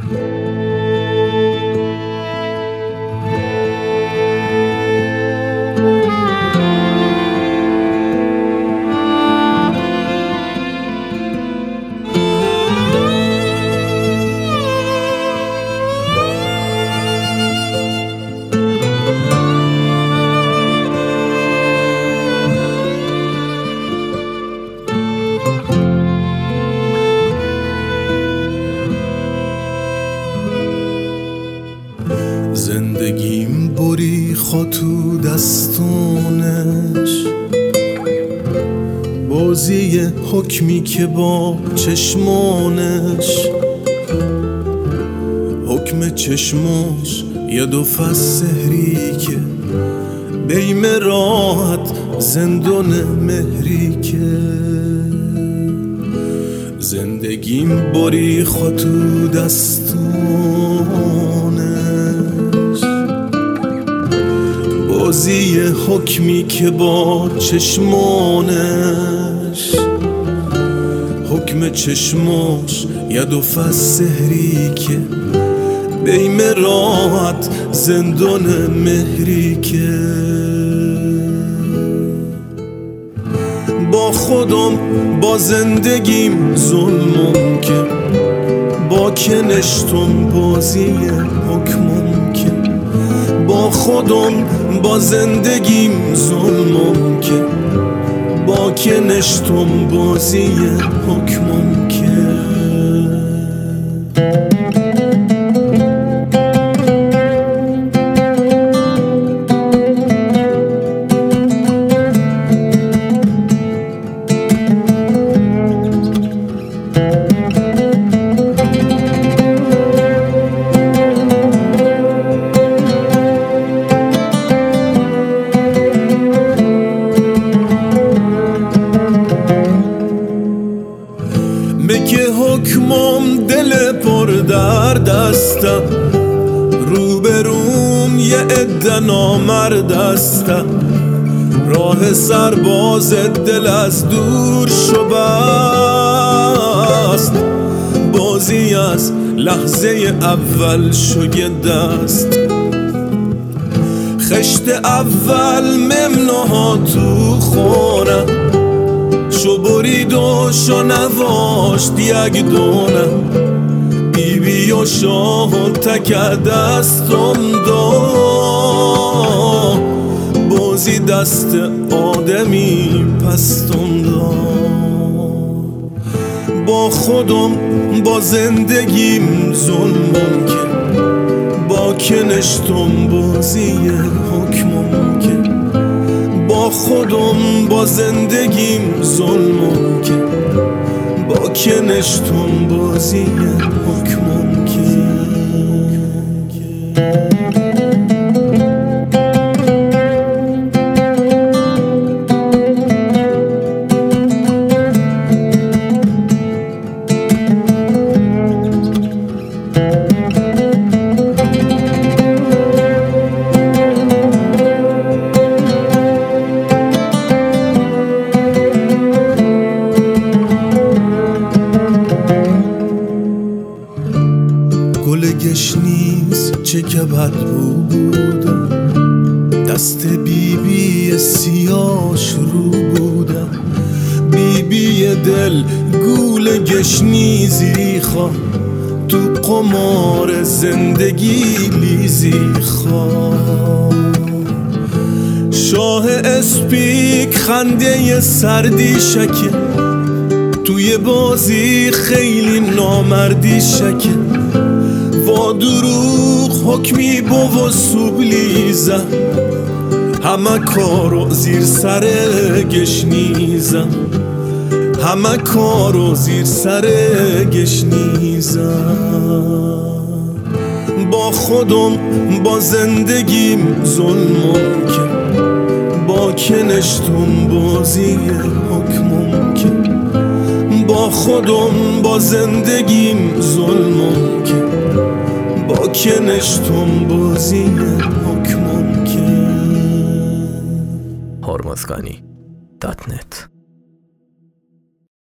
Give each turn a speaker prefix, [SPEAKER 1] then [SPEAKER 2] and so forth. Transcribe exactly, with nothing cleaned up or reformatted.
[SPEAKER 1] زندگیم بریخا تو دستونش، بازی حکمی که با چشمانش، حکم چشماش یه دو فصل سحری که بیم راحت زندون مهری که زندگیم بریخا تو دستونش، بازی حکمی که با چشمانش، حکم چشماش یه دو فصل سحری که بیم راحت زندون مهری که با خودم با زندگیم ظلمم که با کنشتم بازی حکمم که با خودم با زندگیم ظلمم که با کنشتم بازی حکمم که که حکمم دل پر درد استم، روبروم یه عده نامرد استم، راه سرباز دل از دور شو بست، بازی از لحظه اول شو یه دست، خشت اول ممنوها تو خونم، شو برید و شو نواشت یک دونه، بی بی و شاه تک دستم دا، بازی دست آدمی پستم دا، با خودم با زندگیم ظلمم که با کنشتم بازی حکمم که با خودم با زندگیم ظلمم که با کنشتم بازی حکمم که گل گشنیز چه که بدبو بودم، دست بی بی سیاش رو بودم، بی بی دل گول گشنیزی خواه، تو قمار زندگی لیزی خواه، شاه اسپیک خنده سردی شکه، توی بازی خیلی نامردی شکه، با دروغ حکمی با و سوبلیزم، همه کارو زیر سر گشنیزم، همه کارو زیر سر گشنیزم، با خودم با زندگیم ظلمم که با کنشتم بازی حکمم که با خودم با زندگیم ظلمم که با کنشتم بازی حکمم که
[SPEAKER 2] هرمزگانی دات نت